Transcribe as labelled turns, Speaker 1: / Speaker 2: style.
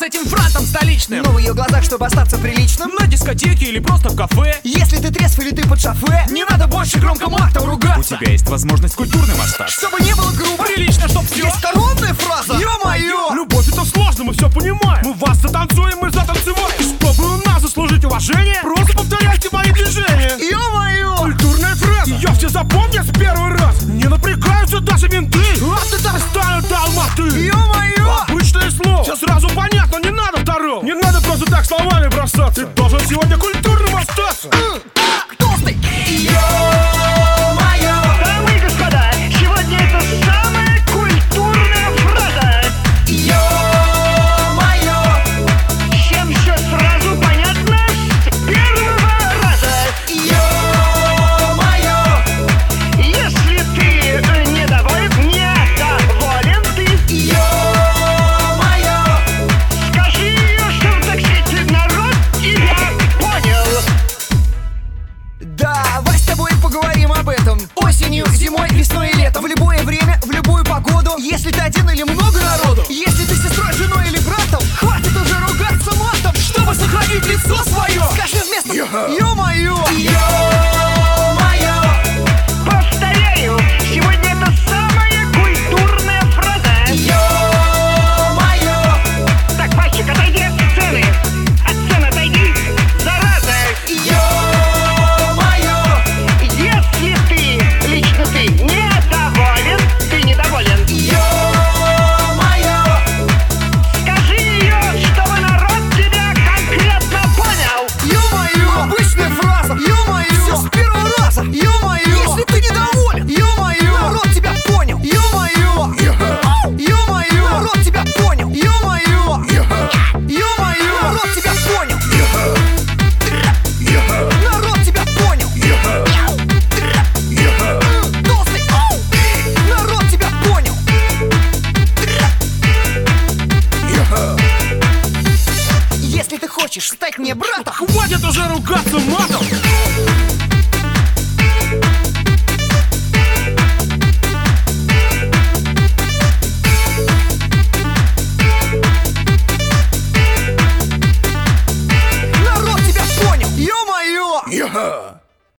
Speaker 1: этим франтом столичным.
Speaker 2: Но в ее глазах, чтобы остаться приличным,
Speaker 1: на дискотеке или просто в кафе.
Speaker 2: если ты трезв или ты под шофе,
Speaker 1: Не надо больше громко матом ругаться.
Speaker 3: У тебя есть возможность культурным остаться.
Speaker 2: чтобы не было грубо.
Speaker 1: Прилично, чтоб все.
Speaker 2: Есть коронная фраза. Ё-моё!
Speaker 1: Любовь это сложно, мы все понимаем. Мы вас затанцуем, мы затанцеваем. Чтобы у нас заслужить уважение, просто повторяйте мои движения.
Speaker 2: Ё-моё!
Speaker 1: Культурная фраза, ее все запомнят с первый раз. Не напрягаются даже менты. От Татарстана до Алматы.
Speaker 2: Ё-моё!
Speaker 1: Обычное слово, все сразу понятно, не надо второго. Не надо просто так словами бросаться. Ты должен сегодня культурным остаться.
Speaker 2: Толстый! Ё-моё!
Speaker 4: Дамы и господа, сегодня это самая культурная фраза.
Speaker 2: Ё-моё!
Speaker 4: Всем все сразу понятно с первого раза.
Speaker 2: Ё-моё!
Speaker 4: Если ты недоволен, ты
Speaker 2: Ё-моё!
Speaker 4: скажи ее, что так сказать, народ тебя понял.
Speaker 2: Давай с тобой поговорим об этом. Осенью, зимой, весной и летом. В любое время, в любую погоду. Если ты один или много народу. Если ты сестрой, женой или братом. Хватит уже ругаться матом, чтобы сохранить лицо свое. Скажи вместо ё-моё! Ё-моё!
Speaker 4: Повторяю, сегодня это самая культурная фраза.
Speaker 2: Ё-моё!
Speaker 4: Так, мальчик, отойди от сцены. От сцены отойди, зараза.
Speaker 2: Ё-моё!
Speaker 4: Если ты, лично ты, недоволен, ты недоволен.
Speaker 2: Ё-моё!
Speaker 4: Скажи ее, чтобы народ тебя конкретно понял.
Speaker 2: Ё-моё! Обычная фраза. Ё-моё! Все с первого раза. Ё-моё! Если ты недоволен. Ё-моё! Народ тебя понял. Ё-моё! Ё-моё! Народ тебя понял. Ё-моё! Ё-моё! Народ тебя понял. Народ тебя понял. Толстый! Народ тебя понял. Если ты хочешь стать мне братом,
Speaker 1: Хватит уже ругаться матом.